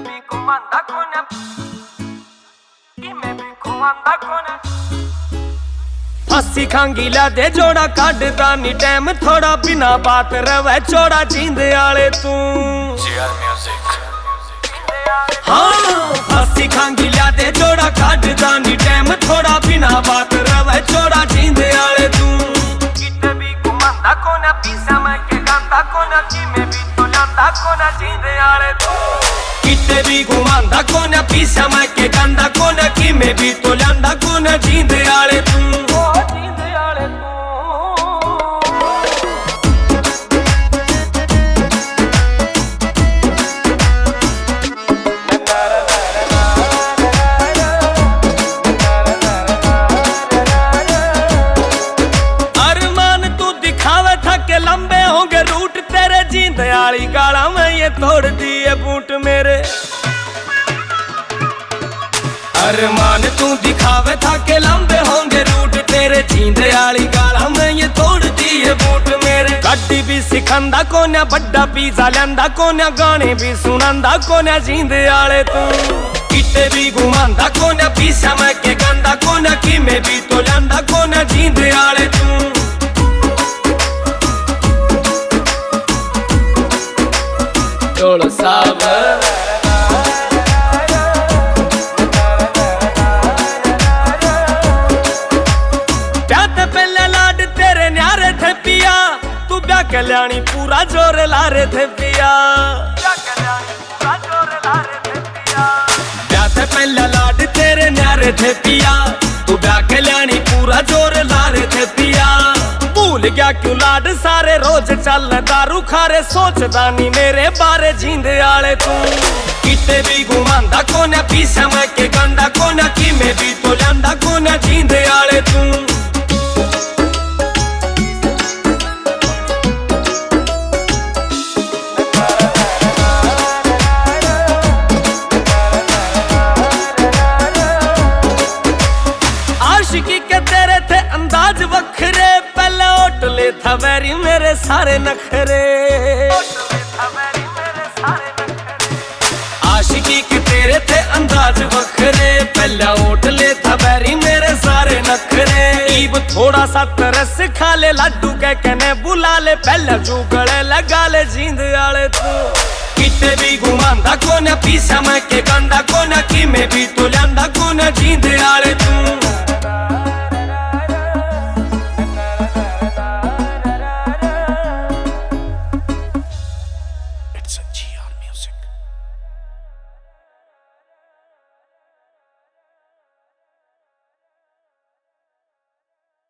ਵੀ ਘੁਮਾਂਦਾ ਕੋਨਾ ਕਿਵੇਂ ਵੀ ਘੁਮਾਂਦਾ ਕੋਨਾ ਫਾਸੀ ਖਾਂਗੀ ਲਾ ਦੇ ਜੋੜਾ ਕੱਢਦਾ ਨੀ ਟਾਈਮ ਥੋੜਾ ਬਿਨਾ ਬਾਤ ਰਵੇ ਚੋੜਾ ਜੀਂਦੇ ਵਾਲੇ ਤੂੰ JR Music ਹਾਂ ਫਾਸੀ ਖਾਂਗੀ ਲਾ ਦੇ ਜੋੜਾ ਕੱਢਦਾ ਨੀ ਟਾਈਮ ਥੋੜਾ ਬਿਨਾ ਬਾਤ ਰਵੇ ਚੋੜਾ ਜੀਂਦੇ ਵਾਲੇ ਤੂੰ ਕਿਤੇ ਵੀ ਘੁਮਾਂਦਾ ਕੋਨਾ ਪੀਸਾ ਮੈਂ ਕੇ ਗਾਂਦਾ ਕੋਨਾ ਜਿਵੇਂ ਵੀ ਤੋ ਜਾਂਦਾ ਕੋਨਾ ਜੀਂਦੇ ਵਾਲੇ ਤੂੰ ਕਿਤੇ ਵੀ ਘੁਮਾਂਦਾ ਕੋਨਾ ਪੀਸਾ ਮੈਂ ਕੇ ਗਾਂਦਾ ਕੋਨਾ ਕਿਵੇਂ ਵੀ ਤੋ ਜਾਂਦਾ ਕੋਨਾ ਜੀਂਦੇ ਵਾਲੇ ਤੂੰ लंबे होंगे रूट तेरे जींदे आली गाला में ये तोड़ दिए बूट मेरे अरमान तू दिखावे था के लंबे होंगे रूट तेरे जींदे आली गाला में ये तोड़ दिए बूट मेरे गड्डी भी सिखांदा कोन्या बड्डा पिज़्ज़ा लैंदा कोन्या गाने भी सुनांदा कोन्या जींदे आले तू किते भी घुमांदा कोन्या पीछा मैं के गांदा कोन्या किमें भी तो लैंदा कोन्या जींदे आले तू ढोल साहब प्याते पहले लाड तेरे न्यारे थे पिया तू ब्याह कल्याणी पूरा जोर ला रहे थे पिया प्याते पहले लाड तेरे न्यारे थे पिया तू ब्याह कल्याणी पूरा जोर ला रहे थे पिया भूल गया क्यों लाड सारे रोज चल दारू खारे सोचदा नी मेरे बारे जींदे आले तू किते भी घुमांदा कोना पीछा मैं के गंदा कोना किमें भी तो लंदा कोना जींदे आले तू आशिकी के तेरे थे अंदाज वखरे पहले ओटले था वेरी मेरे सारे नखरे आशिकी के तेरे थे अंदाज वखरे पहले ओटले था वेरी मेरे सारे नखरे ईब थोड़ा सा तरस खा ले लड्डू के कहने बुला ले पहले जुगड़े लगा ले जींद आले तू किते भी घुमांदा कोना पीछा मैं के गंदा कोना किमें भी तो लंदा कोना जींद आले